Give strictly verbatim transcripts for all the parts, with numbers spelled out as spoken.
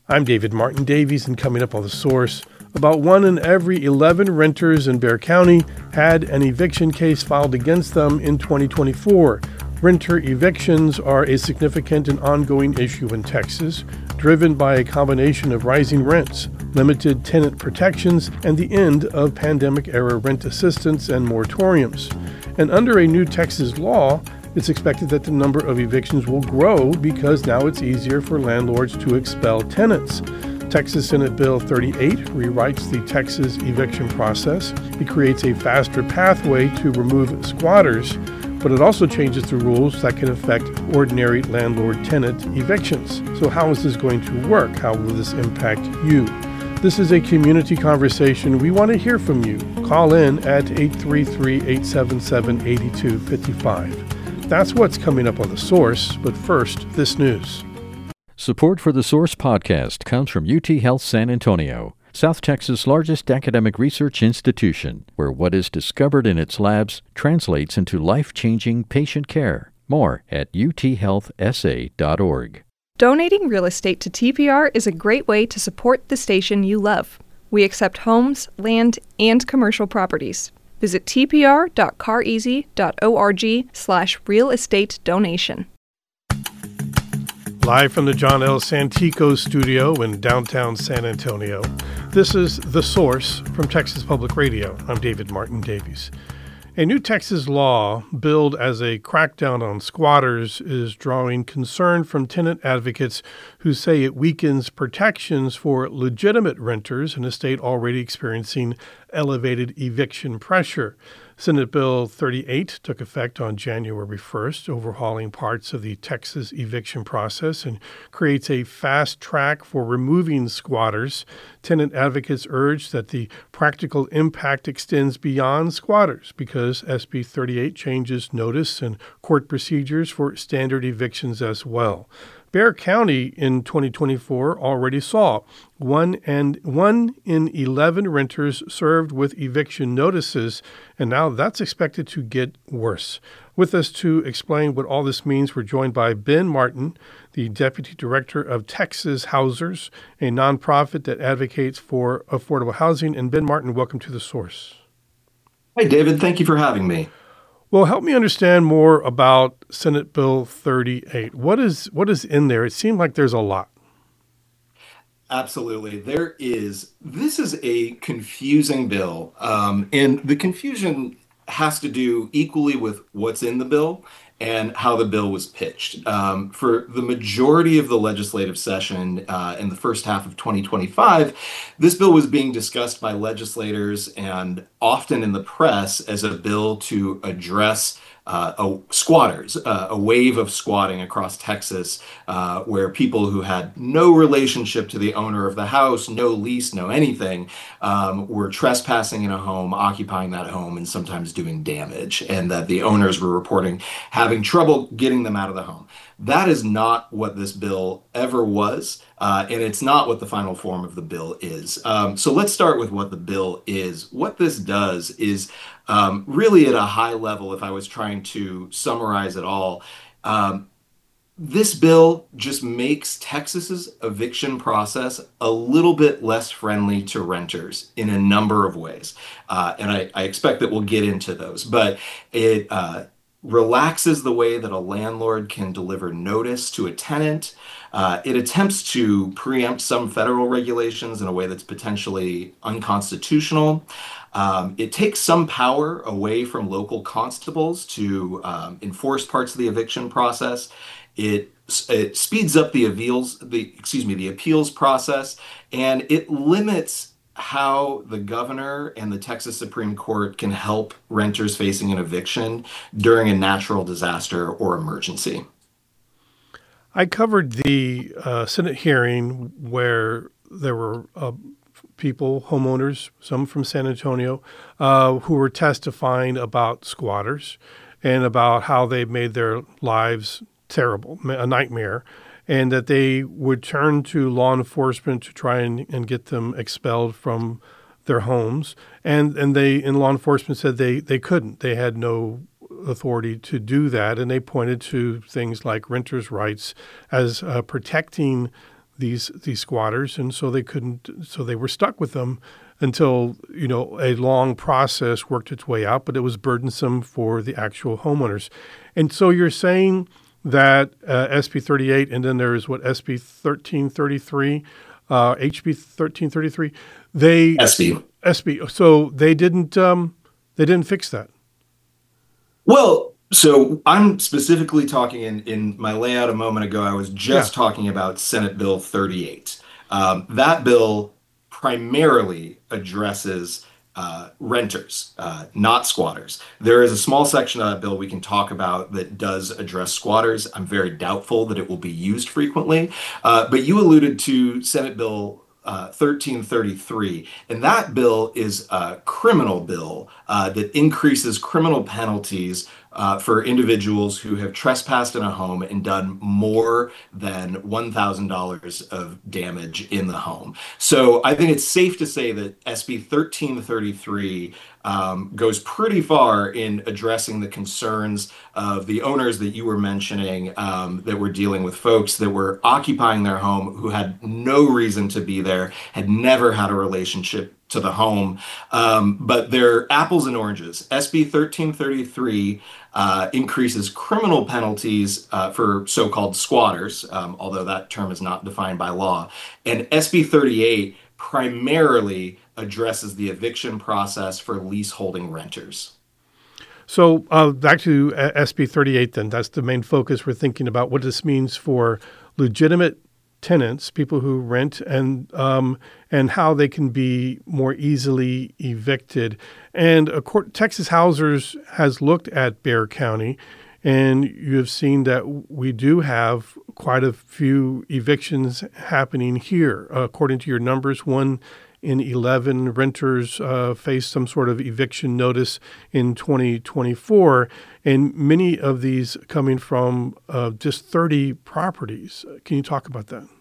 I'm David Martin Davies, and coming up on The Source, about one in every eleven renters in Bexar County had an eviction case filed against them in twenty twenty-four. Renter evictions are a significant and ongoing issue in Texas, driven by a combination of rising rents, limited tenant protections, and the end of pandemic-era rent assistance and moratoriums. And under a new Texas law, it's expected that the number of evictions will grow because now it's easier for landlords to expel tenants. Texas Senate Bill thirty-eight rewrites the Texas eviction process. It creates a faster pathway to remove squatters, but it also changes the rules that can affect ordinary landlord-tenant evictions. So how is this going to work? How will this impact you? This is a community conversation. We want to hear from you. Call in at eight three three, eight seven seven, eight two five five. That's what's coming up on The Source, but first, this news. Support for The Source podcast comes from U T Health San Antonio, South Texas' largest academic research institution, where what is discovered in its labs translates into life-changing patient care. More at u t health s a dot org. Donating real estate to T P R is a great way to support the station you love. We accept homes, land, and commercial properties. Visit t p r dot car easy dot org slash real estate donation. Live from the John L. Santico studio in downtown San Antonio, this is The Source from Texas Public Radio. I'm David Martin Davies. A new Texas law billed as a crackdown on squatters is drawing concern from tenant advocates who say it weakens protections for legitimate renters in a state already experiencing elevated eviction pressure. Senate Bill thirty-eight took effect on January first, overhauling parts of the Texas eviction process and creates a fast track for removing squatters. Tenant advocates urge that the practical impact extends beyond squatters because S B thirty-eight changes notice and court procedures for standard evictions as well. Bexar County in twenty twenty-four already saw one and one in eleven renters served with eviction notices, and now that's expected to get worse. With us to explain what all this means, we're joined by Ben Martin, the Deputy Director of Texas Housers, a nonprofit that advocates for affordable housing. And Ben Martin, welcome to The Source. Hey, David. Thank you for having me. Well, help me understand more about Senate Bill thirty-eight. What is what is in there? It seemed like there's a lot. Absolutely. There is. This is a confusing bill, um, and the confusion has to do equally with what's in the bill and how the bill was pitched. Um, for the majority of the legislative session uh, in the first half of twenty twenty-five, this bill was being discussed by legislators and often in the press as a bill to address uh, a, squatters, uh, a wave of squatting across Texas, uh, where people who had no relationship to the owner of the house, no lease, no anything, um, were trespassing in a home, occupying that home, and sometimes doing damage, and that the owners were reporting having trouble getting them out of the home. That is not what this bill ever was, uh, and it's not what the final form of the bill is. Um, so let's start with what the bill is. What this does is um, really at a high level, if I was trying to summarize it all, um, this bill just makes Texas's eviction process a little bit less friendly to renters in a number of ways. Uh, and I, I expect that we'll get into those, but it uh, relaxes the way that a landlord can deliver notice to a tenant. Uh, it attempts to preempt some federal regulations in a way that's potentially unconstitutional. Um, it takes some power away from local constables to um, enforce parts of the eviction process. It, it speeds up the appeals, the excuse me, the appeals process, and it limits how the governor and the Texas Supreme Court can help renters facing an eviction during a natural disaster or emergency. I covered the uh, Senate hearing where there were uh, people, homeowners, some from San Antonio, uh, who were testifying about squatters and about how they made their lives terrible, a nightmare, and that they would turn to law enforcement to try and, and get them expelled from their homes. And and they and law enforcement said they, they couldn't. They had no authority to do that. And they pointed to things like renters' rights as uh, protecting these these squatters, and so they couldn't. So they were stuck with them until, you know, a long process worked its way out, but it was burdensome for the actual homeowners. And so you're saying that uh, S B thirty-eight, and then there's what, S B thirteen thirty-three, uh, H B thirteen thirty-three. They S B. S B. So they didn't um, they didn't fix that. Well, so I'm specifically talking in, in my layout a moment ago, I was just Yeah. talking about Senate Bill thirty-eight. Um, that bill primarily addresses uh, renters, uh, not squatters. There is a small section of that bill we can talk about that does address squatters. I'm very doubtful that it will be used frequently. Uh, but you alluded to Senate Bill Uh, thirteen thirty-three, and that bill is a criminal bill uh, that increases criminal penalties uh, for individuals who have trespassed in a home and done more than one thousand dollars of damage in the home. So I think it's safe to say that S B thirteen thirty-three um, goes pretty far in addressing the concerns of the owners that you were mentioning, um, that were dealing with folks that were occupying their home who had no reason to be there, had never had a relationship to the home. Um, but they're apples and oranges. S B thirteen thirty-three uh, increases criminal penalties uh, for so-called squatters, um, although that term is not defined by law. And S B thirty-eight primarily addresses the eviction process for leaseholding renters. So uh, back to uh, S B thirty-eight then. That's the main focus. We're thinking about what this means for legitimate tenants, people who rent, and um, and how they can be more easily evicted. And uh, Texas Housers has looked at Bexar County, and you have seen that we do have quite a few evictions happening here. Uh, according to your numbers, one in eleven renters uh, faced some sort of eviction notice in twenty twenty-four, and many of these coming from uh, just thirty properties. Can you talk about that?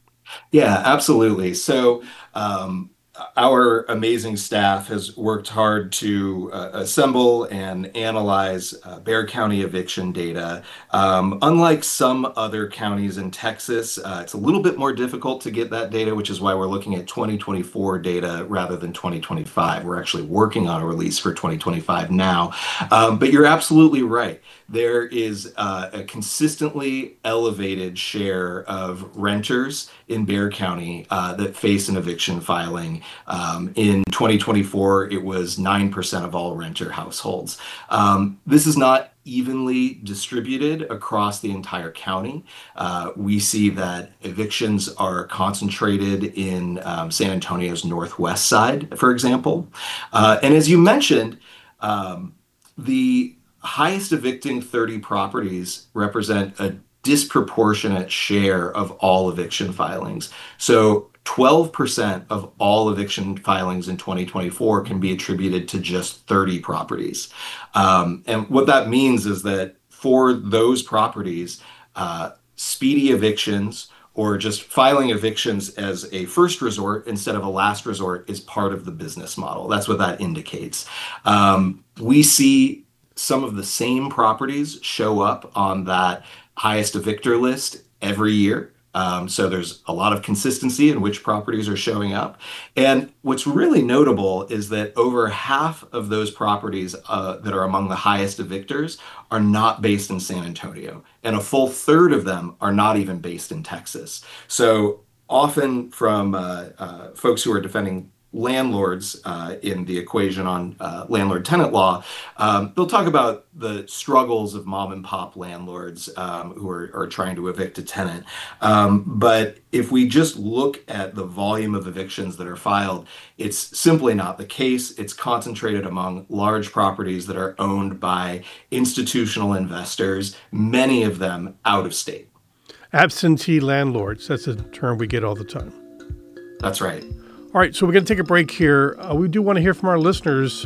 Yeah, absolutely. So um, our amazing staff has worked hard to uh, assemble and analyze uh, Bexar County eviction data. Um, unlike some other counties in Texas, uh, it's a little bit more difficult to get that data, which is why we're looking at twenty twenty-four data rather than twenty twenty-five. We're actually working on a release for twenty twenty-five now. Um, but you're absolutely right. There is uh, a consistently elevated share of renters in Bexar County uh, that face an eviction filing. Um, in twenty twenty-four, it was nine percent of all renter households. Um, this is not evenly distributed across the entire county. Uh, we see that evictions are concentrated in um, San Antonio's northwest side, for example. Uh, and as you mentioned, um, the highest evicting thirty properties represent a disproportionate share of all eviction filings. So twelve percent of all eviction filings in twenty twenty-four can be attributed to just thirty properties. Um, and what that means is that for those properties, uh, speedy evictions or just filing evictions as a first resort instead of a last resort is part of the business model. That's what that indicates. Um, we see some of the same properties show up on that highest evictor list every year. Um, so there's a lot of consistency in which properties are showing up. And what's really notable is that over half of those properties uh, that are among the highest evictors are not based in San Antonio. And a full third of them are not even based in Texas. So often from uh, uh, folks who are defending landlords uh, in the equation on uh, landlord-tenant law, um, they'll talk about the struggles of mom and pop landlords um, who are, are trying to evict a tenant. Um, but if we just look at the volume of evictions that are filed, it's simply not the case. It's concentrated among large properties that are owned by institutional investors, many of them out of state. Absentee landlords, that's a term we get all the time. That's right. All right, so we're going to take a break here. Uh, we do want to hear from our listeners.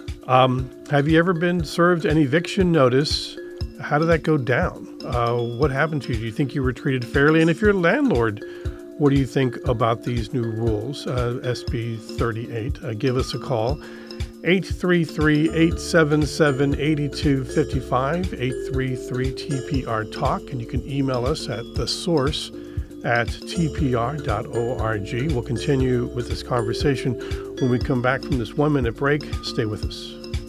Um, have you ever been served an eviction notice? How did that go down? Uh, what happened to you? Do you think you were treated fairly? And if you're a landlord, what do you think about these new rules, uh, S B thirty-eight? Uh, give us a call, eight three three, eight seven seven, eight two five five, eight three three T P R Talk, and you can email us at the source at t p r dot org. We'll continue with this conversation when we come back from this one-minute break. Stay with us.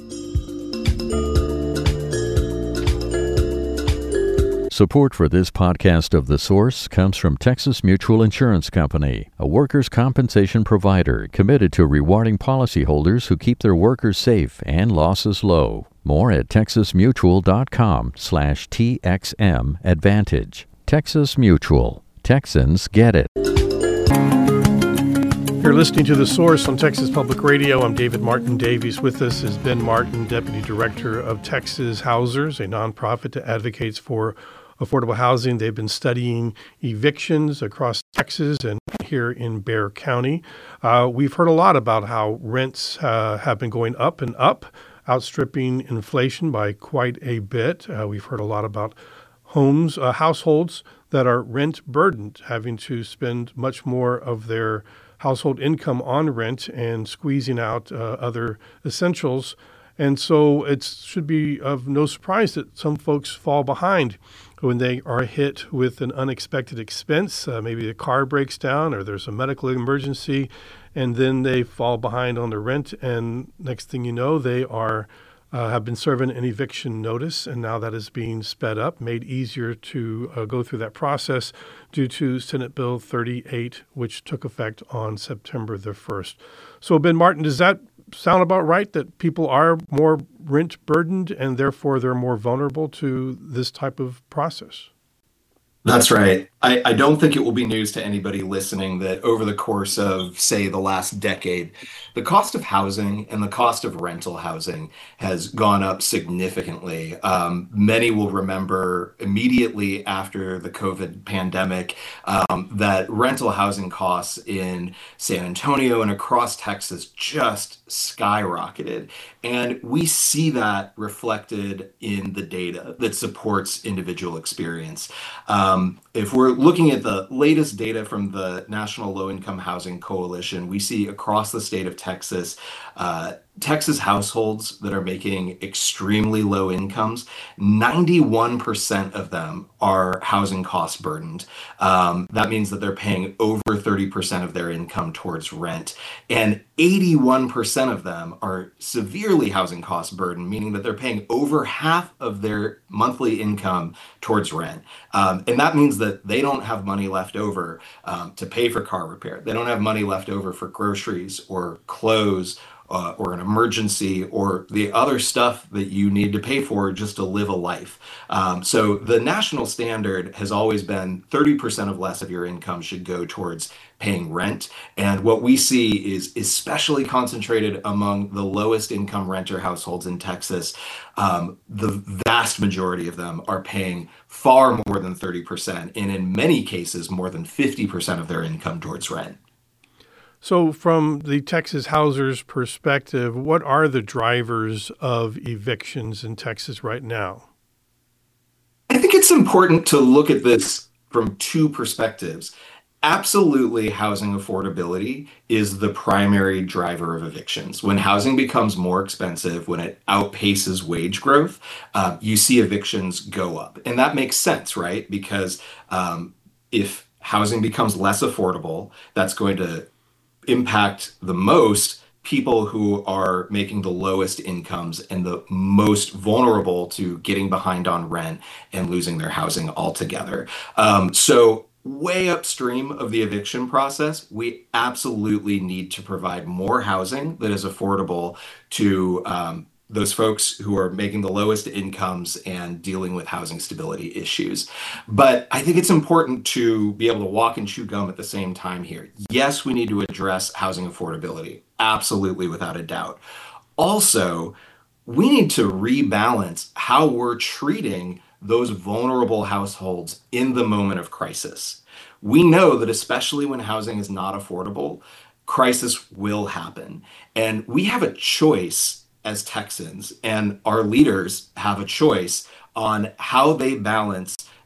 Support for this podcast of The Source comes from Texas Mutual Insurance Company, a workers' compensation provider committed to rewarding policyholders who keep their workers safe and losses low. More at texasmutual.com slash TXM Advantage. Texas Mutual. Texans get it. You're listening to The Source on Texas Public Radio. I'm David Martin Davies. With us is Ben Martin, Deputy Director of Texas Housers, a nonprofit that advocates for affordable housing. They've been studying evictions across Texas and here in Bexar County. Uh, we've heard a lot about how rents uh, have been going up and up, outstripping inflation by quite a bit. Uh, we've heard a lot about homes, uh, households that are rent burdened, having to spend much more of their household income on rent and squeezing out uh, other essentials. And so it should be of no surprise that some folks fall behind when they are hit with an unexpected expense. Uh, maybe the car breaks down or there's a medical emergency, and then they fall behind on the rent. And next thing you know, they are uh, have been serving an eviction notice, and now that is being sped up, made easier to uh, go through that process due to Senate Bill thirty-eight, which took effect on September the first. So, Ben Martin, does that sound about right, that people are more rent burdened and therefore they're more vulnerable to this type of process? That's right. I, I don't think it will be news to anybody listening that over the course of, say, the last decade, the cost of housing and the cost of rental housing has gone up significantly. Um, many will remember immediately after the COVID pandemic um, that rental housing costs in San Antonio and across Texas just skyrocketed. And we see that reflected in the data that supports individual experience. Um, if we're looking at the latest data from the National Low Income Housing Coalition, we see across the state of Texas, uh, Texas households that are making extremely low incomes, ninety-one percent of them are housing cost burdened. Um, that means that they're paying over thirty percent of their income towards rent. And eighty-one percent of them are severely housing cost burdened, meaning that they're paying over half of their monthly income towards rent. Um, and that means that they don't have money left over um, to pay for car repair. They don't have money left over for groceries or clothes Uh, or an emergency or the other stuff that you need to pay for just to live a life. Um, so the national standard has always been thirty percent of less of your income should go towards paying rent. And what we see is especially concentrated among the lowest income renter households in Texas. Um, the vast majority of them are paying far more than thirty percent, and in many cases, more than fifty percent of their income towards rent. So from the Texas Housers' perspective, what are the drivers of evictions in Texas right now? I think it's important to look at this from two perspectives. Absolutely, housing affordability is the primary driver of evictions. When housing becomes more expensive, when it outpaces wage growth, uh, you see evictions go up. And that makes sense, right? Because um, if housing becomes less affordable, that's going to impact the most people who are making the lowest incomes and the most vulnerable to getting behind on rent and losing their housing altogether. Um, so way upstream of the eviction process, we absolutely need to provide more housing that is affordable to um, those folks who are making the lowest incomes and dealing with housing stability issues. But I think it's important to be able to walk and chew gum at the same time here. Yes, we need to address housing affordability, absolutely, without a doubt. Also, we need to rebalance how we're treating those vulnerable households in the moment of crisis. We know that especially when housing is not affordable, crisis will happen. And we have a choice as Texans, and our leaders have a choice on how they balance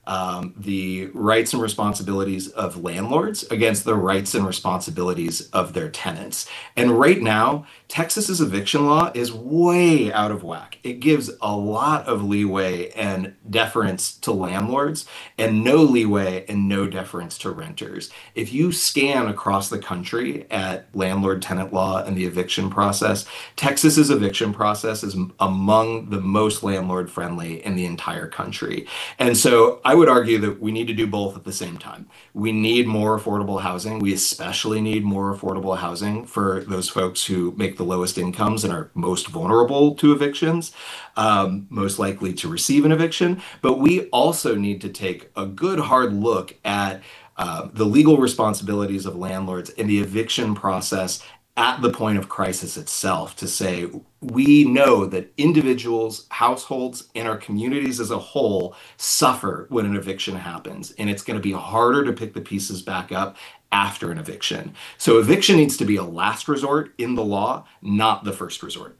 um, the rights and responsibilities of landlords against the rights and responsibilities of their tenants. And right now, Texas's eviction law is way out of whack. It gives a lot of leeway and deference to landlords and no leeway and no deference to renters. If you scan across the country at landlord-tenant law and the eviction process, Texas's eviction process is among the most landlord-friendly in the entire country. And so I would argue that we need to do both at the same time. We need more affordable housing. We especially need more affordable housing for those folks who make the lowest incomes and are most vulnerable to evictions, um, most likely to receive an eviction. But we also need to take a good hard look at uh, the legal responsibilities of landlords in the eviction process at the point of crisis itself, to say, we know that individuals, households, and our communities as a whole suffer when an eviction happens, and it's going to be harder to pick the pieces back up after an eviction. So eviction needs to be a last resort in the law, not the first resort.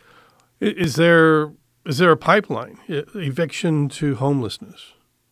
Is there is there a pipeline, eviction to homelessness?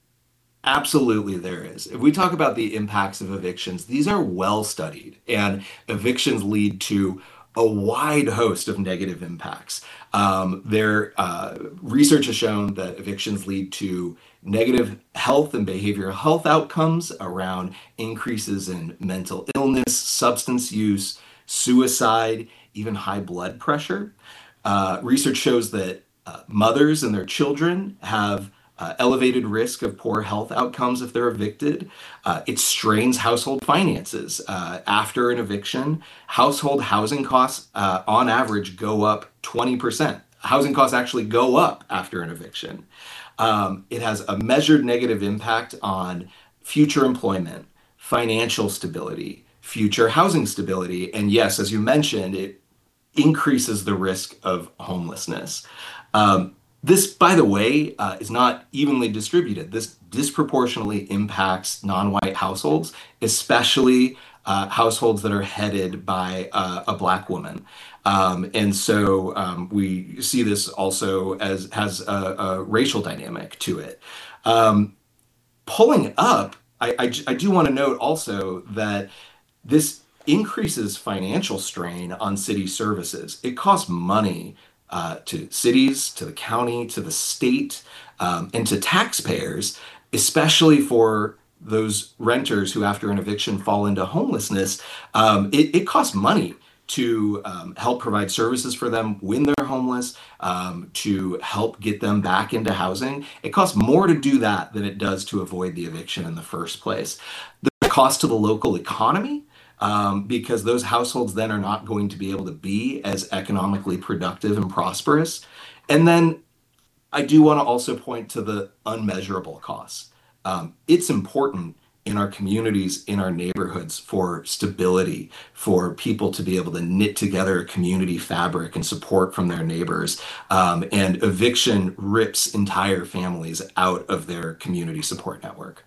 Absolutely, there is. If we talk about the impacts of evictions, these are well studied, and evictions lead to a wide host of negative impacts. Um, their uh, research has shown that evictions lead to negative health and behavioral health outcomes around increases in mental illness, substance use, suicide, even high blood pressure. Uh, research shows that uh, mothers and their children have Uh, elevated risk of poor health outcomes if they're evicted. Uh, it strains household finances. Uh, after an eviction, household housing costs uh, on average go up twenty percent. Housing costs actually go up after an eviction. Um, it has a measured negative impact on future employment, financial stability, future housing stability, and yes, as you mentioned, it increases the risk of homelessness. Um, This, by the way, uh, is not evenly distributed. This disproportionately impacts non-white households, especially uh, households that are headed by uh, a Black woman. Um, and so um, we see this also as has a, a racial dynamic to it. Um, pulling up, I, I, I do want to note also that this increases financial strain on city services. It costs money Uh, to cities, to the county, to the state, um, and to taxpayers, especially for those renters who, after an eviction, fall into homelessness. Um, it, it costs money to um, help provide services for them when they're homeless, um, to help get them back into housing. It costs more to do that than it does to avoid the eviction in the first place. The cost to the local economy, Um, because those households then are not going to be able to be as economically productive and prosperous. And then I do want to also point to the unmeasurable costs. Um, it's important in our communities, in our neighborhoods, for stability, for people to be able to knit together a community fabric and support from their neighbors. Um, and eviction rips entire families out of their community support network.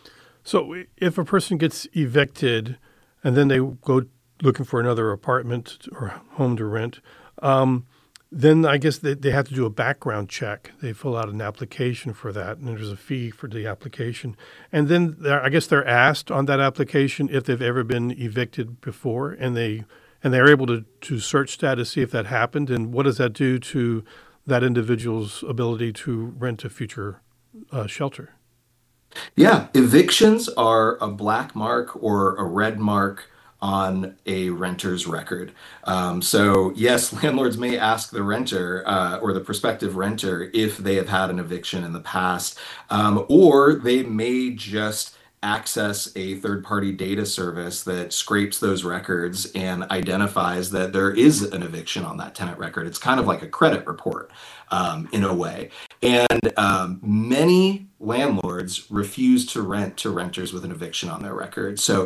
So if a person gets evicted, and then they go looking for another apartment or home to rent, um, then I guess they, they have to do a background check. They fill out an application for that, and there's a fee for the application. And then I guess they're asked on that application if they've ever been evicted before, and they and they're able to, to search that to see if that happened, and what does that do to that individual's ability to rent a future uh, shelter? Yeah, evictions are a black mark or a red mark on a renter's record. Um, so yes, landlords may ask the renter uh, or the prospective renter if they have had an eviction in the past, um, or they may just access a third-party data service that scrapes those records and identifies that there is an eviction on that tenant record. It's kind of like a credit report um, in a way. And um, many landlords refuse to rent to renters with an eviction on their record. So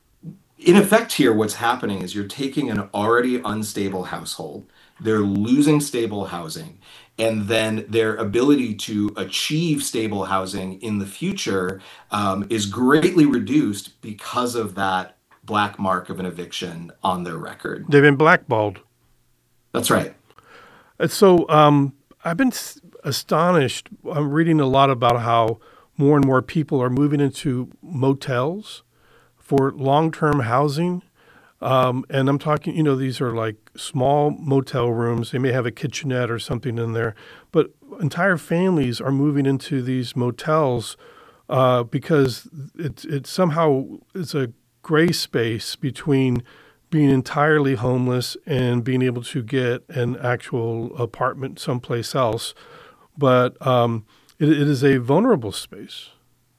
in effect here, what's happening is you're taking an already unstable household, they're losing stable housing, and then their ability to achieve stable housing in the future um, is greatly reduced because of that black mark of an eviction on their record. They've been blackballed. That's right. And so um, I've been astonished. I'm reading a lot about how more and more people are moving into motels for long-term housing. Um, and I'm talking, you know, these are like small motel rooms. They may have a kitchenette or something in there, but entire families are moving into these motels uh, because it, it somehow is a gray space between being entirely homeless and being able to get an actual apartment someplace else. But um, it, it is a vulnerable space.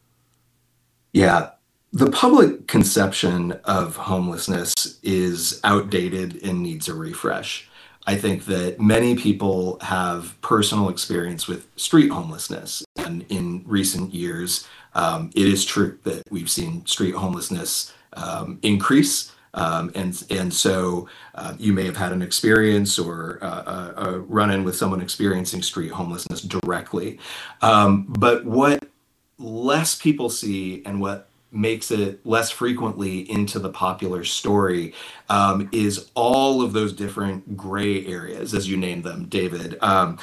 Yeah. The public conception of homelessness is outdated and needs a refresh. I think that many people have personal experience with street homelessness. And in recent years, um, it is true that we've seen street homelessness um, increase. Um, and and so uh, you may have had an experience or uh, a, a run-in with someone experiencing street homelessness directly. Um, but what less people see and what makes it less frequently into the popular story um, is all of those different gray areas, as you named them, David. Um,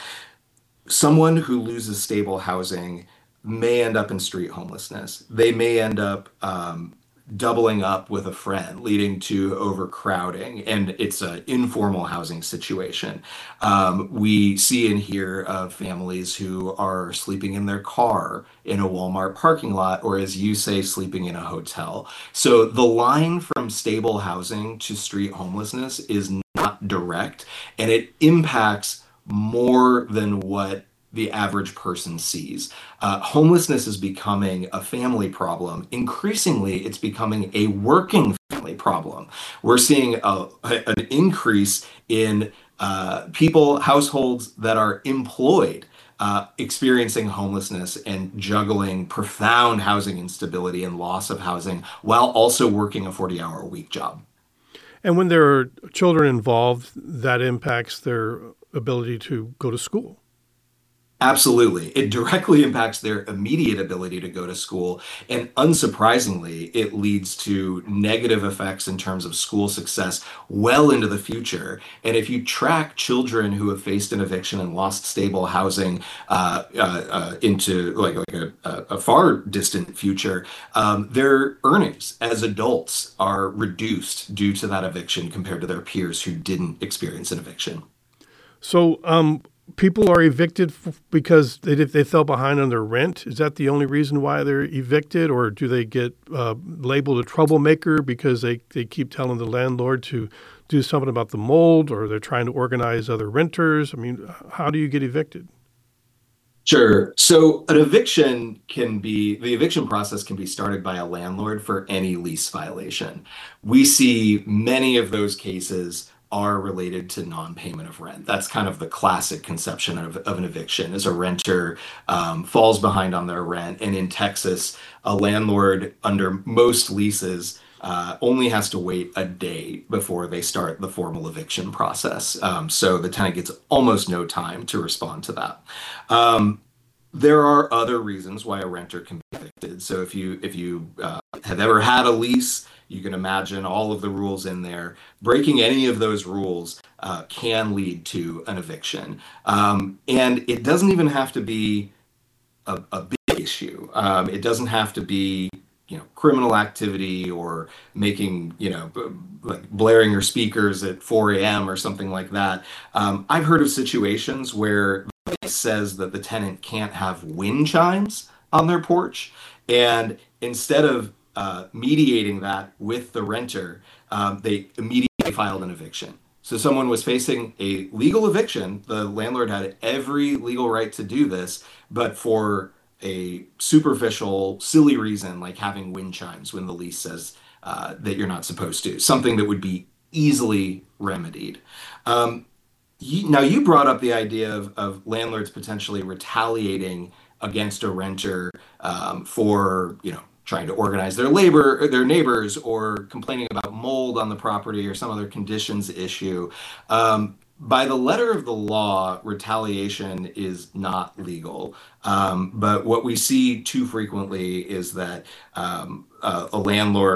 someone who loses stable housing may end up in street homelessness. They may end up um, doubling up with a friend, leading to overcrowding, and it's an informal housing situation. Um, we see and hear of families who are sleeping in their car in a Walmart parking lot, or as you say, sleeping in a hotel. So the line from stable housing to street homelessness is not direct, and it impacts more than what the average person sees. Uh, homelessness is becoming a family problem. Increasingly, it's becoming a working family problem. We're seeing a, an increase in uh, people, households that are employed, uh, experiencing homelessness and juggling profound housing instability and loss of housing while also working a forty-hour a week job. And when there are children involved, that impacts their ability to go to school. Absolutely. It directly impacts their immediate ability to go to school. And unsurprisingly, it leads to negative effects in terms of school success well into the future. And if you track children who have faced an eviction and lost stable housing uh, uh, uh, into like, like a, a far distant future, um, their earnings as adults are reduced due to that eviction compared to their peers who didn't experience an eviction. So, um, people are evicted f- because they they fell behind on their rent. Is that the only reason why they're evicted, or do they get uh, labeled a troublemaker because they, they keep telling the landlord to do something about the mold, or they're trying to organize other renters? I mean, how do you get evicted? Sure. So an eviction can be, the eviction process can be started by a landlord for any lease violation. We see many of those cases are related to non-payment of rent. That's kind of the classic conception of, of an eviction, is a renter um, falls behind on their rent. And in Texas, a landlord under most leases uh, only has to wait a day before they start the formal eviction process. Um, so the tenant gets almost no time to respond to that. Um, There are other reasons why a renter can be evicted. So if you if you uh, have ever had a lease, you can imagine all of the rules in there. Breaking any of those rules uh, can lead to an eviction. Um, and it doesn't even have to be a, a big issue. Um, it doesn't have to be, you know, criminal activity or making, you know, b- like blaring your speakers at four a.m. or something like that. Um, I've heard of situations where it says that the tenant can't have wind chimes on their porch, and instead of uh, mediating that with the renter, um, they immediately filed an eviction. So someone was facing a legal eviction. The landlord had every legal right to do this, but for a superficial, silly reason like having wind chimes when the lease says uh, that you're not supposed to, something that would be easily remedied. Um, you, now, you brought up the idea of, of landlords potentially retaliating against a renter um, for, you know, trying to organize their labor or their neighbors, or complaining about mold on the property or some other conditions issue. Um, by the letter of the law, retaliation is not legal. Um, but what we see too frequently is that um, uh, a landlord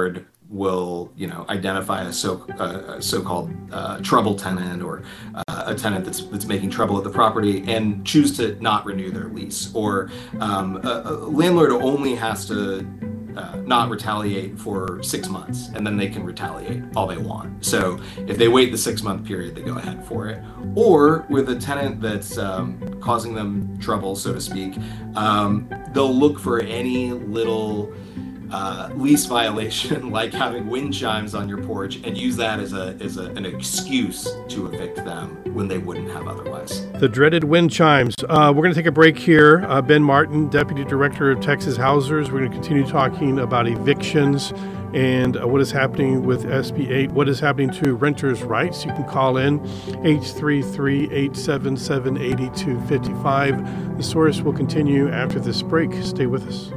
will, you know, identify a so uh, a so-called uh, trouble tenant, or uh, a tenant that's that's making trouble at the property, and choose to not renew their lease. Or um, a, a landlord only has to uh, not retaliate for six months, and then they can retaliate all they want. So if they wait the six-month period, they go ahead for it. Or with a tenant that's um, causing them trouble, so to speak, um, they'll look for any little Uh, lease violation, like having wind chimes on your porch, and use that as a as a, an excuse to evict them when they wouldn't have otherwise. The dreaded wind chimes. Uh, we're going to take a break here. Uh, Ben Martin, Deputy Director of Texas Housers. We're going to continue talking about evictions and uh, what is happening with S B eight, what is happening to renters' rights. You can call in eight three three, eight seven seven, eight two five five. The Source will continue after this break. Stay with us.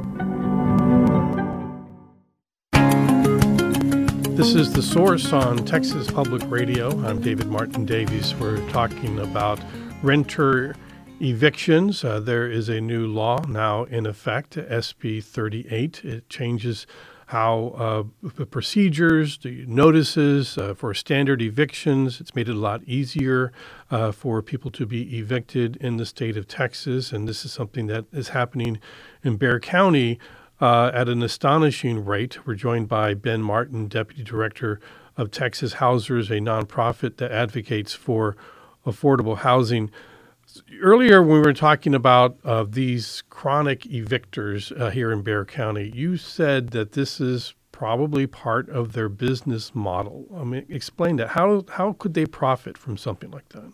This is The Source on Texas Public Radio. I'm David Martin Davies. We're talking about renter evictions. Uh, there is a new law now in effect, S B thirty-eight. It changes how uh, the procedures, the notices uh, for standard evictions. It's made it a lot easier uh, for people to be evicted in the state of Texas. And this is something that is happening in Bexar County Uh, at an astonishing rate. We're joined by Ben Martin, Deputy Director of Texas Housers, a nonprofit that advocates for affordable housing. Earlier, when we were talking about uh, these chronic evictors uh, here in Bexar County, you said that this is probably part of their business model. I mean, explain that. How how could they profit from something like that?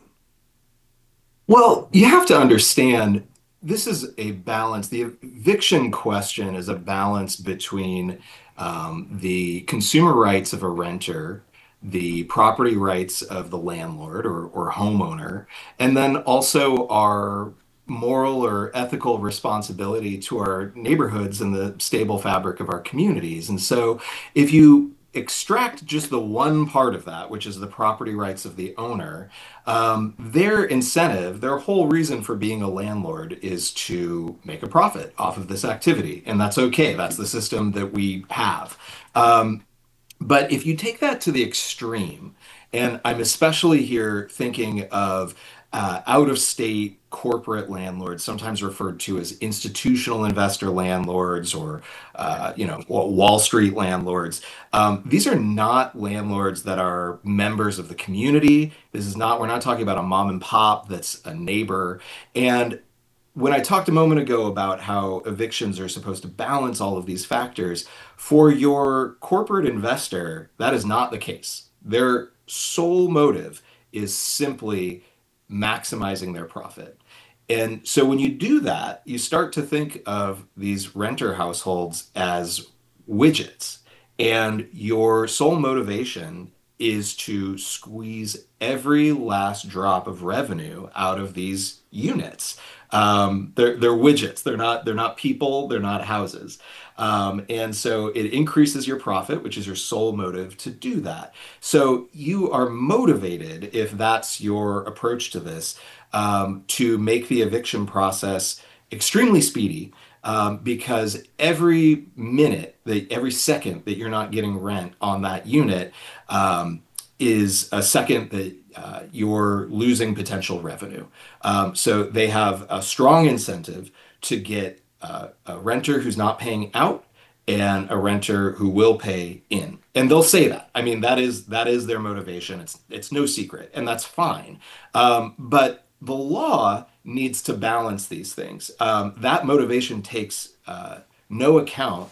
Well, you have to understand, this is a balance. The eviction question is a balance between um, the consumer rights of a renter, the property rights of the landlord or, or homeowner, and then also our moral or ethical responsibility to our neighborhoods and the stable fabric of our communities. And so if you extract just the one part of that, which is the property rights of the owner, um, their incentive, their whole reason for being a landlord is to make a profit off of this activity. And that's okay. That's the system that we have. Um, but if you take that to the extreme, and I'm especially here thinking of uh, out-of-state corporate landlords, sometimes referred to as institutional investor landlords, or uh, you know, Wall Street landlords. Um, these are not landlords that are members of the community. This is not, we're not talking about a mom and pop that's a neighbor. And when I talked a moment ago about how evictions are supposed to balance all of these factors, for your corporate investor, that is not the case. Their sole motive is simply maximizing their profit. And so when you do that, you start to think of these renter households as widgets, and your sole motivation is to squeeze every last drop of revenue out of these units. Um, they're they're widgets. They're not they're not people. They're not houses. Um, and so it increases your profit, which is your sole motive to do that. So you are motivated, if that's your approach to this, um, to make the eviction process extremely speedy, um, because every minute, that every second that you're not getting rent on that unit um, is a second that uh, you're losing potential revenue. Um, so they have a strong incentive to get uh, a renter who's not paying out and a renter who will pay in. And they'll say that. I mean, that is that is their motivation. It's it's no secret, and that's fine. Um, but the law needs to balance these things. Um, that motivation takes uh, no account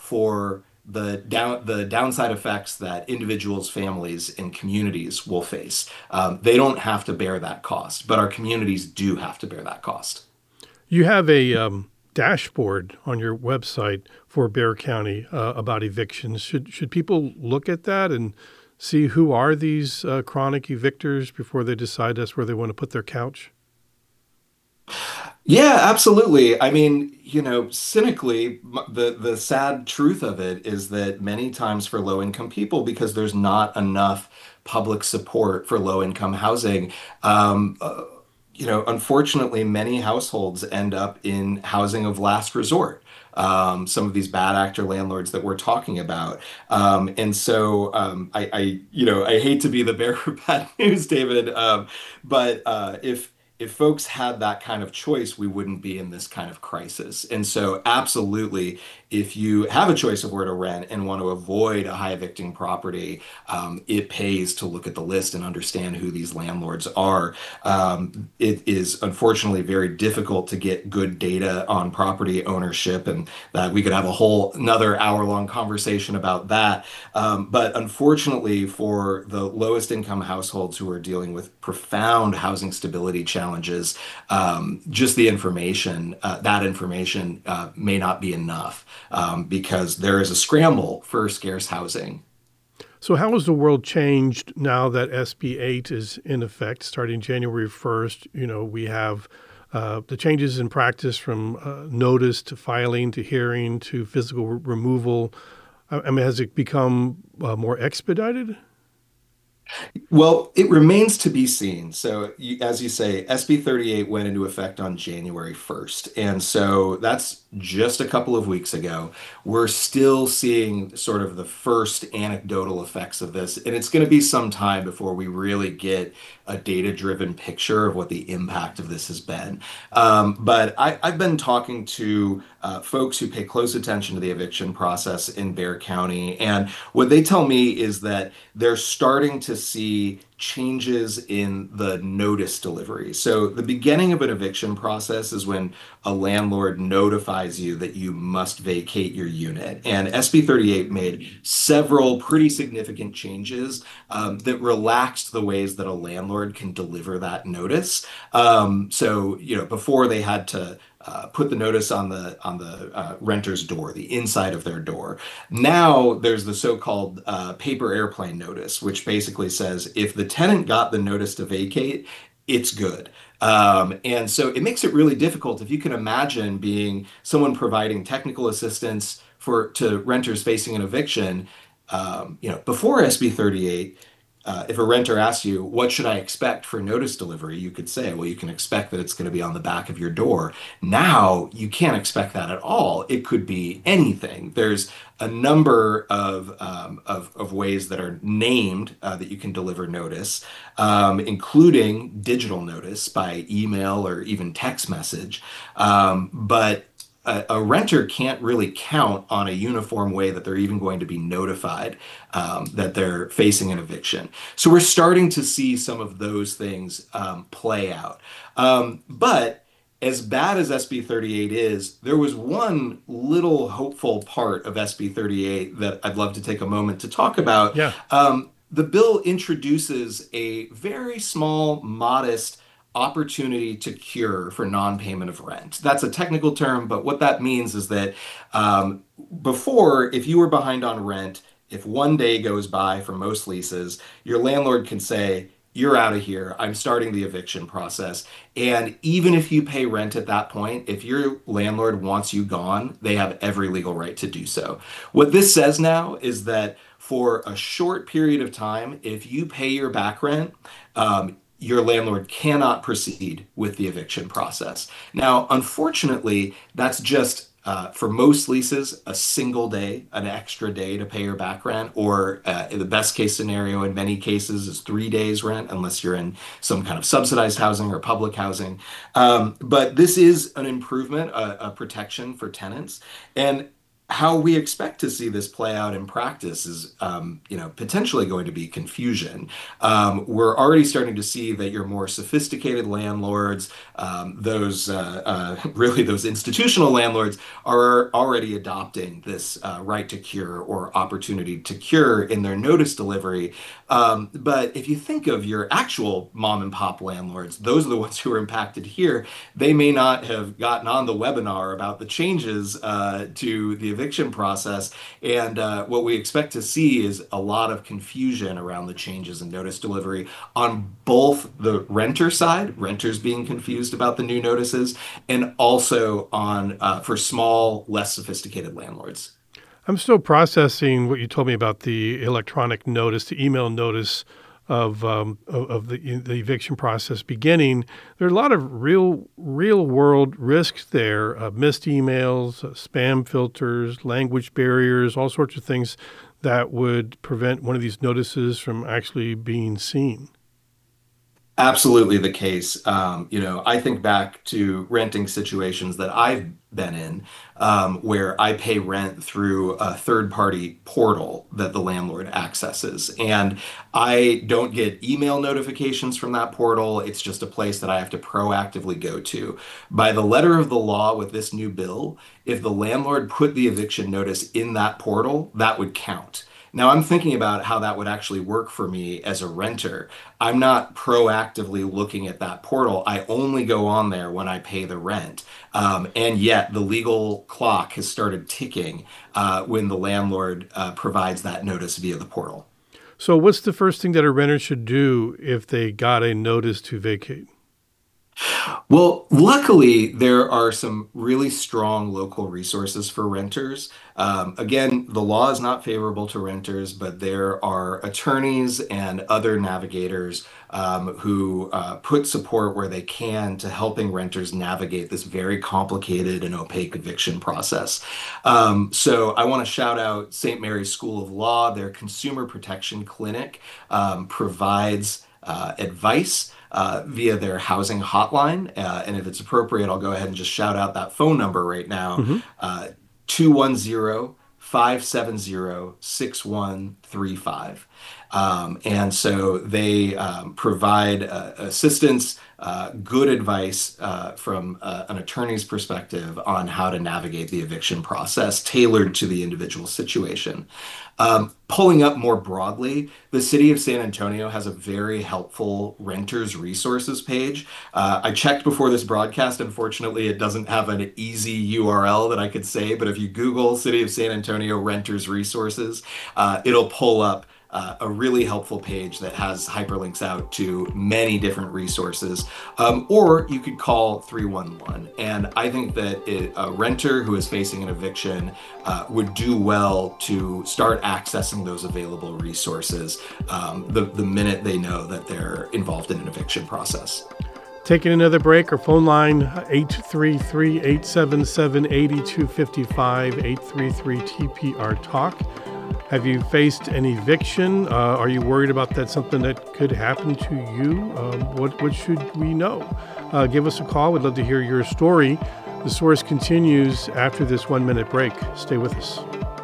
for the down the downside effects that individuals, families, and communities will face. Um, they don't have to bear that cost, but our communities do have to bear that cost. You have a um, dashboard on your website for Bexar County uh, about evictions. Should should people look at that and see who are these uh, chronic evictors before they decide that's where they want to put their couch? Yeah, absolutely. I mean, you know, cynically, m- the the sad truth of it is that many times for low income people, because there's not enough public support for low income housing, um, uh, you know, unfortunately, many households end up in housing of last resort. um, some of these bad actor landlords that we're talking about. Um, and so um, I, I, you know, I hate to be the bearer of bad news, David, um, but uh, if if folks had that kind of choice, we wouldn't be in this kind of crisis. And so, absolutely, if you have a choice of where to rent and want to avoid a high evicting property, um, it pays to look at the list and understand who these landlords are. Um, it is unfortunately very difficult to get good data on property ownership, and that we could have a whole another hour long conversation about that. Um, but unfortunately, for the lowest income households who are dealing with profound housing stability challenges, um, just the information, uh, that information uh, may not be enough um, because there is a scramble for scarce housing. So how has the world changed now that S B eight is in effect starting January first? You know, we have uh, the changes in practice from uh, notice to filing to hearing to physical re- removal. I, I mean, has it become uh, more expedited? Well, it remains to be seen. So, you, as you say, S B thirty-eight went into effect on January first. And so that's just a couple of weeks ago. We're still seeing sort of the first anecdotal effects of this. And it's going to be some time before we really get a data-driven picture of what the impact of this has been. Um, but I, I've been talking to uh, folks who pay close attention to the eviction process in Bexar County. And what they tell me is that they're starting to see changes in the notice delivery. So the beginning of an eviction process is when a landlord notifies you that you must vacate your unit. And S B thirty-eight made several pretty significant changes um, that relaxed the ways that a landlord can deliver that notice. Um, so, you know, before they had to Uh, put the notice on the on the uh, renter's door, the inside of their door. Now there's the so-called uh, paper airplane notice, which basically says if the tenant got the notice to vacate, it's good. Um, and so it makes it really difficult. If you can imagine being someone providing technical assistance for to renters facing an eviction, um, you know, before S B thirty-eight. Uh, if a renter asks you, what should I expect for notice delivery? You could say, well, you can expect that it's going to be on the back of your door. Now, you can't expect that at all. It could be anything. There's a number of, um, of, of ways that are named uh, that you can deliver notice, um, including digital notice by email or even text message. Um, but a, a renter can't really count on a uniform way that they're even going to be notified um, that they're facing an eviction. So we're starting to see some of those things um, play out. Um, but as bad as S B thirty-eight is, there was one little hopeful part of S B thirty-eight that I'd love to take a moment to talk about. Yeah. Um, the bill introduces a very small, modest opportunity to cure for non-payment of rent. That's a technical term, but what that means is that um, before, if you were behind on rent, if one day goes by for most leases, your landlord can say, you're out of here. I'm starting the eviction process. And even if you pay rent at that point, if your landlord wants you gone, they have every legal right to do so. What this says now is that for a short period of time, if you pay your back rent, um, your landlord cannot proceed with the eviction process. Now, unfortunately, that's just uh, for most leases, a single day, an extra day to pay your back rent, or uh, in the best case scenario, in many cases, is three days rent, unless you're in some kind of subsidized housing or public housing. Um, but this is an improvement, a, a protection for tenants. And how we expect to see this play out in practice is, um, you know, potentially going to be confusion. Um, we're already starting to see that your more sophisticated landlords, um, those uh, uh, really those institutional landlords, are already adopting this uh, right to cure or opportunity to cure in their notice delivery. Um, but if you think of your actual mom and pop landlords, those are the ones who are impacted here. They may not have gotten on the webinar about the changes uh, to the eviction process. And uh, what we expect to see is a lot of confusion around the changes in notice delivery on both the renter side, renters being confused about the new notices, and also on uh, for small, less sophisticated landlords. I'm still processing what you told me about the electronic notice, the email notice of um, of, of the, the eviction process beginning, there are a lot of real real world risks there: uh, missed emails, uh, spam filters, language barriers, all sorts of things that would prevent one of these notices from actually being seen. Absolutely the case. Um, you know, I think back to renting situations that I've been in, um, where I pay rent through a third-party portal that the landlord accesses. And I don't get email notifications from that portal. It's just a place that I have to proactively go to. By the letter of the law with this new bill, if the landlord put the eviction notice in that portal, that would count. Now, I'm thinking about how that would actually work for me as a renter. I'm not proactively looking at that portal. I only go on there when I pay the rent. Um, and yet the legal clock has started ticking uh, when the landlord uh, provides that notice via the portal. So what's the first thing that a renter should do if they got a notice to vacate? Well, luckily, there are some really strong local resources for renters. Um, again, the law is not favorable to renters, but there are attorneys and other navigators um, who uh, put support where they can to helping renters navigate this very complicated and opaque eviction process. Um, so I want to shout out Saint Mary's School of Law. Their Consumer Protection Clinic um, provides uh, advice uh, via their housing hotline. Uh, and if it's appropriate, I'll go ahead and just shout out that phone number right now, mm-hmm. uh, two one zero, five seven zero, six one three five. Um, and so they um, provide uh, assistance, uh, good advice uh, from uh, an attorney's perspective on how to navigate the eviction process tailored to the individual situation. Um, pulling up more broadly, the city of San Antonio has a very helpful renters resources page. Uh, I checked before this broadcast. Unfortunately, it doesn't have an easy U R L that I could say, but if you Google City of San Antonio renters resources, uh, it'll pull up Uh, a really helpful page that has hyperlinks out to many different resources. Um, or you could call three one one. And I think that it, a renter who is facing an eviction uh, would do well to start accessing those available resources um, the, the minute they know that they're involved in an eviction process. Taking another break, our phone line, eight three three, eight seven seven, eight two five five, eight three three T P R Talk. Have you faced an eviction? Uh, are you worried about that, something that could happen to you? Um, what, what should we know? Uh, give us a call. We'd love to hear your story. The Source continues after this one-minute break. Stay with us.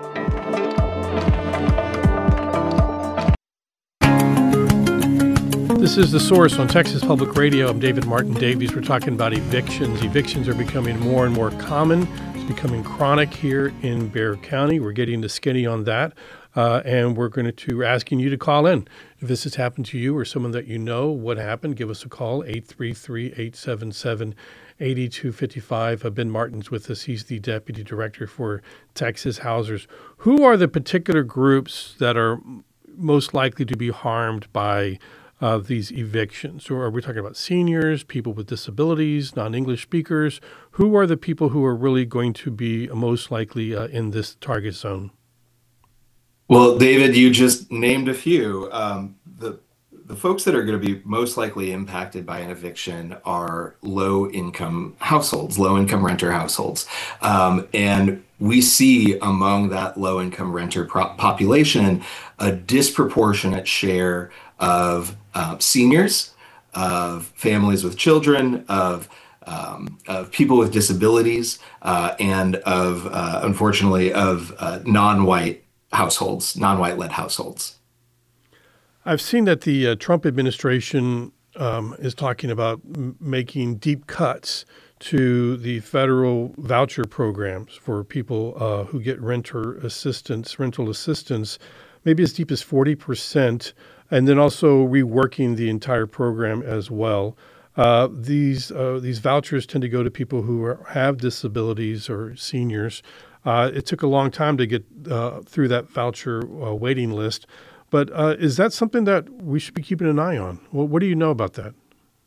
This is The Source on Texas Public Radio. I'm David Martin Davies. We're talking about evictions. Evictions are becoming more and more common. It's becoming chronic here in Bexar County. We're getting the skinny on that. Uh, and we're going to, we're asking you to call in. If this has happened to you or someone that you know, what happened, give us a call, eight three three, eight seven seven, eight two five five. Uh, Ben Martin's with us. He's the Deputy Director for Texas Housers. Who are the particular groups that are most likely to be harmed by uh, these evictions? Or are we talking about seniors, people with disabilities, non-English speakers? Who are the people who are really going to be most likely uh, in this target zone? Well, David, you just named a few. Um, the the folks that are going to be most likely impacted by an eviction are low-income households, low-income renter households. Um, and we see among that low-income renter pro- population a disproportionate share of uh, seniors, of families with children, of Um, of people with disabilities, uh, and of, uh, unfortunately, of uh, non-white households, non-white led households. I've seen that the uh, Trump administration um, is talking about m- making deep cuts to the federal voucher programs for people uh, who get renter assistance, rental assistance, maybe as deep as forty percent, and then also reworking the entire program as well. Uh, these uh, these vouchers tend to go to people who are, have disabilities or seniors. Uh, it took a long time to get uh, through that voucher uh, waiting list. But uh, is that something that we should be keeping an eye on? Well, what do you know about that?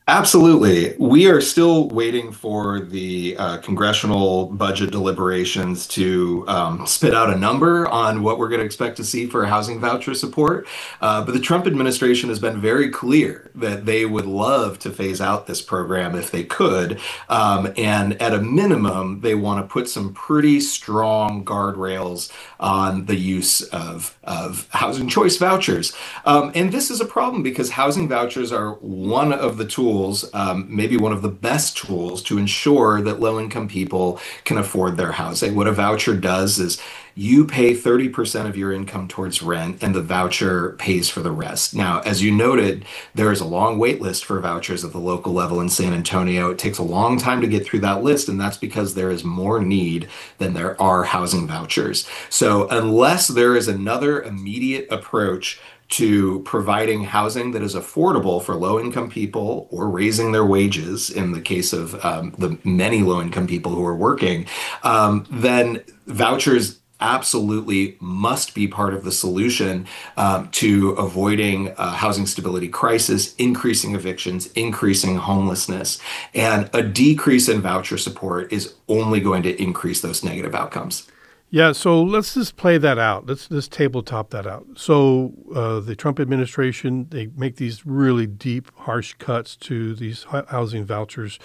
Absolutely. We are still waiting for the uh, congressional budget deliberations to um, spit out a number on what we're going to expect to see for housing voucher support. Uh, but the Trump administration has been very clear that they would love to phase out this program if they could. Um, and at a minimum, they want to put some pretty strong guardrails on the use of, of housing choice vouchers. Um, and this is a problem because housing vouchers are one of the tools, um, maybe one of the best tools to ensure that low income people can afford their housing. What a voucher does is you pay thirty percent of your income towards rent and the voucher pays for the rest. Now, as you noted, there is a long wait list for vouchers at the local level in San Antonio. It takes a long time to get through that list, and that's because there is more need than there are housing vouchers. So unless there is another immediate approach to providing housing that is affordable for low income people or raising their wages in the case of um, the many low income people who are working, um, then vouchers absolutely must be part of the solution um, to avoiding a housing stability crisis, increasing evictions, increasing homelessness. And a decrease in voucher support is only going to increase those negative outcomes. Yeah, so let's just play that out. Let's let's tabletop that out. So uh, the Trump administration, they make these really deep, harsh cuts to these housing vouchers.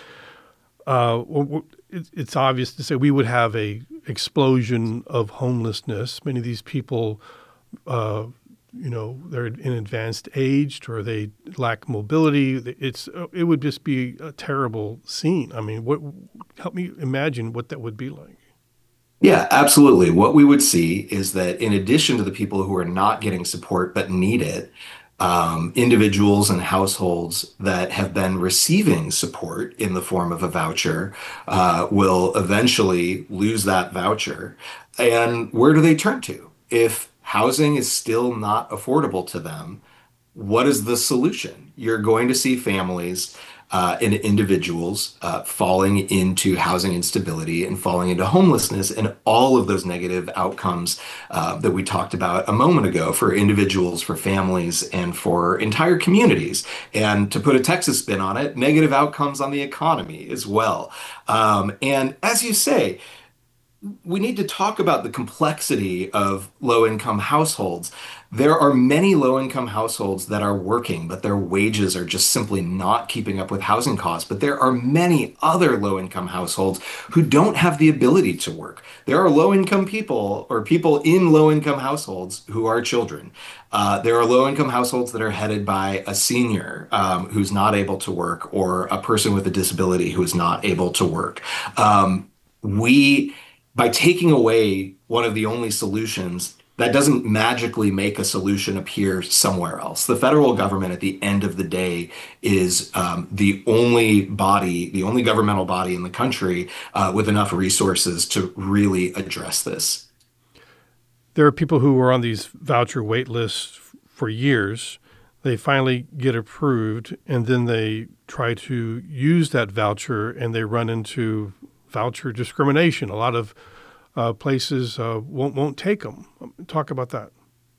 Uh, it's obvious to say we would have a explosion of homelessness. Many of these people, uh, you know, they're in advanced age or they lack mobility. It's it would just be a terrible scene. I mean, what help me imagine what that would be like. Yeah, absolutely. What we would see is that in addition to the people who are not getting support but need it, um, individuals and households that have been receiving support in the form of a voucher uh, will eventually lose that voucher. And where do they turn to? If housing is still not affordable to them, what is the solution? You're going to see families uh, and individuals uh, falling into housing instability and falling into homelessness and all of those negative outcomes uh, that we talked about a moment ago for individuals, for families, and for entire communities. And to put a Texas spin on it, negative outcomes on the economy as well. Um, and as you say, we need to talk about the complexity of low-income households. There are many low-income households that are working, but their wages are just simply not keeping up with housing costs. But there are many other low-income households who don't have the ability to work. There are low-income people or people in low-income households who are children. Uh, there are low-income households that are headed by a senior um, who's not able to work or a person with a disability who is not able to work. Um, we By taking away one of the only solutions, that doesn't magically make a solution appear somewhere else. The federal government at the end of the day is um, the only body, the only governmental body in the country uh, with enough resources to really address this. There are people who were on these voucher wait lists f- for years. They finally get approved, and then they try to use that voucher, and they run into voucher discrimination. A lot of uh, places uh, won't won't take them. Talk about that.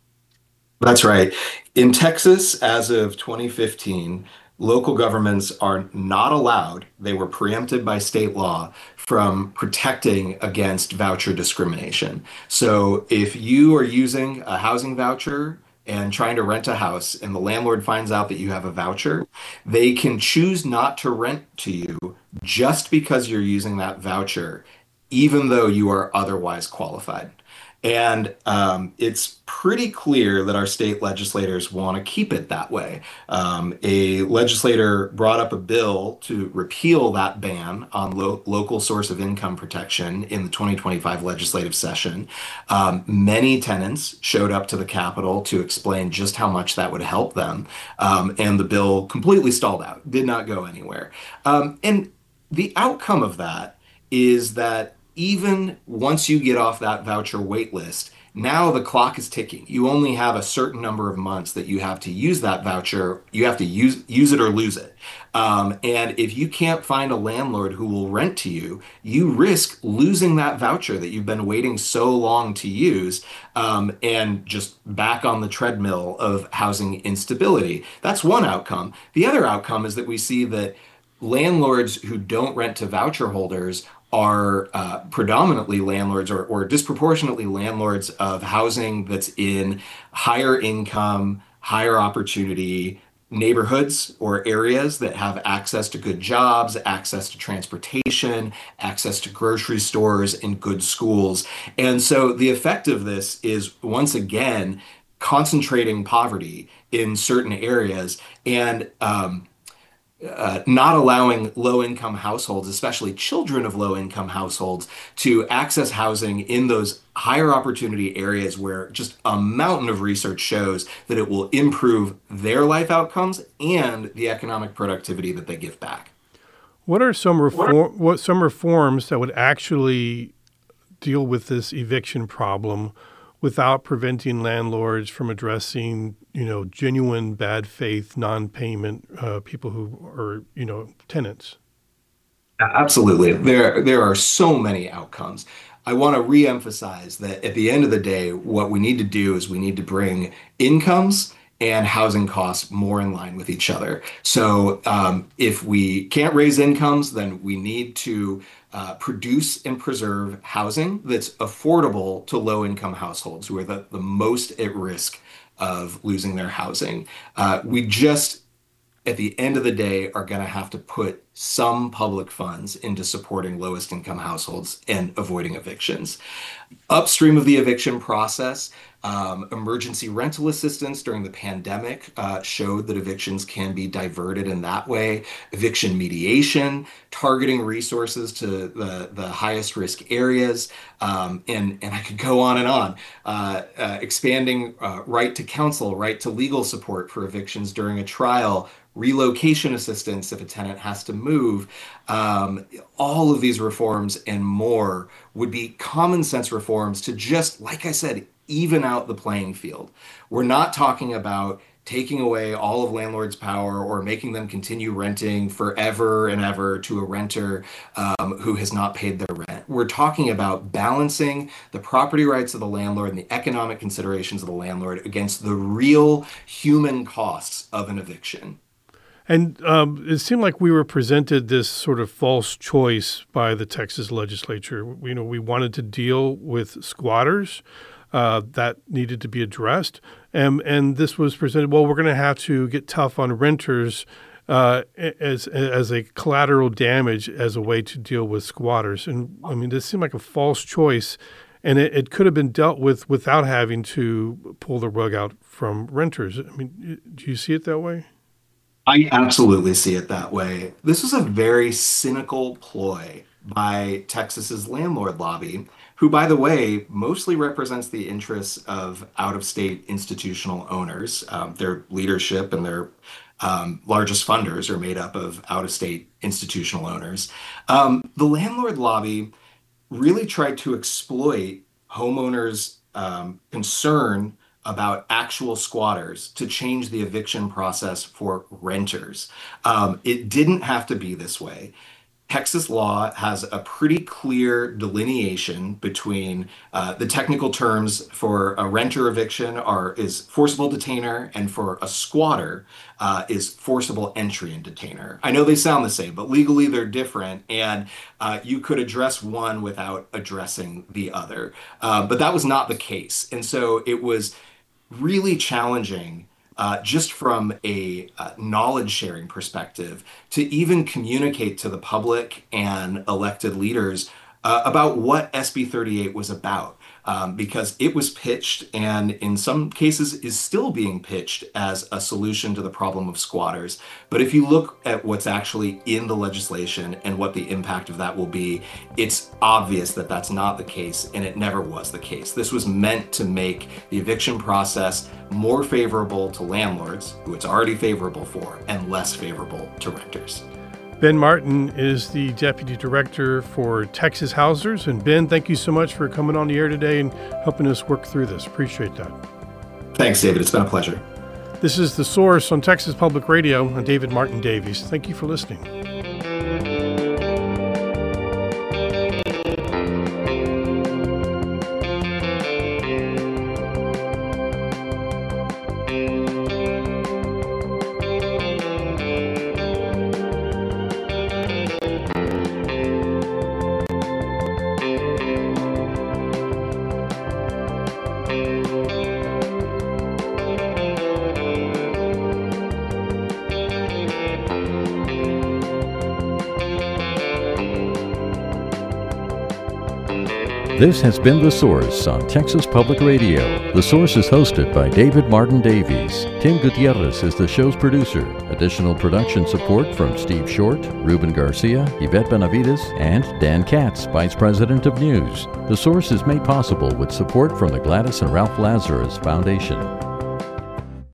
That's right. In Texas, as of twenty fifteen, local governments are not allowed, they were preempted by state law from protecting against voucher discrimination. So if you are using a housing voucher and trying to rent a house and the landlord finds out that you have a voucher, they can choose not to rent to you just because you're using that voucher, even though you are otherwise qualified. And um, it's pretty clear that our state legislators want to keep it that way. Um, a legislator brought up a bill to repeal that ban on lo- local source of income protection in the twenty twenty-five legislative session. Um, many tenants showed up to the Capitol to explain just how much that would help them. Um, and the bill completely stalled out, did not go anywhere. Um, and the outcome of that is that even once you get off that voucher wait list, Now the clock is ticking. You only have a certain number of months that you have to use that voucher. You have to use use it or lose it. Um, and if you can't find a landlord who will rent to you, you risk losing that voucher that you've been waiting so long to use, um, and just back on the treadmill of housing instability. That's one outcome. The other outcome is that we see that landlords who don't rent to voucher holders are uh, predominantly landlords or, or disproportionately landlords of housing that's in higher income, higher opportunity neighborhoods or areas that have access to good jobs, access to transportation, access to grocery stores and good schools. And so the effect of this is, once again, concentrating poverty in certain areas and um, Uh, not allowing low-income households, especially children of low-income households, to access housing in those higher opportunity areas where just a mountain of research shows that it will improve their life outcomes and the economic productivity that they give back. What are some reform, what some reforms that would actually deal with this eviction problem without preventing landlords from addressing, you know, genuine bad faith, non-payment uh, people who are, you know, tenants? Absolutely. There, there are so many outcomes. I want to reemphasize that at the end of the day, what we need to do is we need to bring incomes and housing costs more in line with each other. So um, if we can't raise incomes, then we need to uh, produce and preserve housing that's affordable to low-income households who are the, the most at risk of losing their housing. Uh, we just, at the end of the day, are going to have to put some public funds into supporting lowest income households and avoiding evictions. Upstream of the eviction process, um, emergency rental assistance during the pandemic uh, showed that evictions can be diverted in that way. Eviction mediation, targeting resources to the, the highest risk areas, um, and, and I could go on and on. Uh, uh, expanding uh, right to counsel, right to legal support for evictions during a trial, relocation assistance if a tenant has to move. Um, all of these reforms and more would be common sense reforms to just, like I said, even out the playing field. We're not talking about taking away all of landlords' power or making them continue renting forever and ever to a renter um, who has not paid their rent. We're talking about balancing the property rights of the landlord and the economic considerations of the landlord against the real human costs of an eviction. And um, it seemed like we were presented this sort of false choice by the Texas legislature. You know, we wanted to deal with squatters. Uh, that needed to be addressed. And, and this was presented, well, we're going to have to get tough on renters uh, as as a collateral damage as a way to deal with squatters. And, I mean, this seemed like a false choice, and it, it could have been dealt with without having to pull the rug out from renters. I mean, do you see it that way? I absolutely see it that way. This was a very cynical ploy by Texas's landlord lobby, who, by the way, mostly represents the interests of out-of-state institutional owners. Um, their leadership and their um, largest funders are made up of out-of-state institutional owners. Um, the landlord lobby really tried to exploit homeowners' um, concern about actual squatters to change the eviction process for renters. Um, it didn't have to be this way. Texas law has a pretty clear delineation between uh, the technical terms for a renter eviction are is forcible detainer, and for a squatter uh, is forcible entry and detainer. I know they sound the same, but legally they're different, and uh, you could address one without addressing the other. Uh, but that was not the case, and so it was really challenging Uh, just from a uh, knowledge sharing perspective, to even communicate to the public and elected leaders uh, about what S B thirty-eight was about, um, because it was pitched and in some cases is still being pitched as a solution to the problem of squatters. But if you look at what's actually in the legislation and what the impact of that will be, it's obvious that that's not the case, and it never was the case. This was meant to make the eviction process more favorable to landlords, who it's already favorable for, and less favorable to renters. Ben Martin is the Deputy Director for Texas Housers. And Ben, thank you so much for coming on the air today and helping us work through this. Appreciate that. Thanks, David. It's been a pleasure. This is The Source on Texas Public Radio. I'm David Martin Davies. Thank you for listening. This has been The Source on Texas Public Radio. The Source is hosted by David Martin Davies. Tim Gutierrez is the show's producer. Additional production support from Steve Short, Ruben Garcia, Yvette Benavides, and Dan Katz, Vice President of News. The Source is made possible with support from the Gladys and Ralph Lazarus Foundation.